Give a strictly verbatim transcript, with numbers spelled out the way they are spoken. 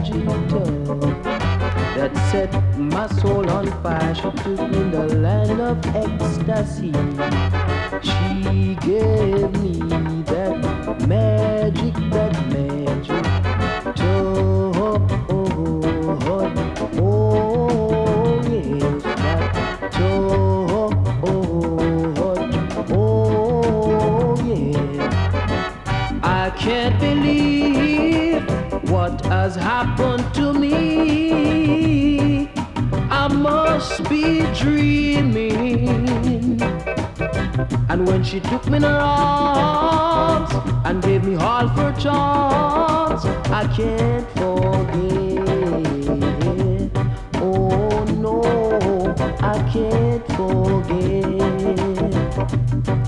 magic touch that set my soul on fire. She took me in the land of ecstasy. She gave me that magic, that magic touch. Oh yes, that touch. Oh yeah. I can't believe what has happened to me. I must be dreaming. And when she took me in her arms and gave me all her charms, I can't forget. Oh no, I can't forget.